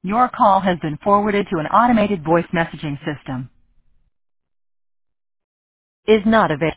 Your call has been forwarded to an automated voice messaging system. Is not available.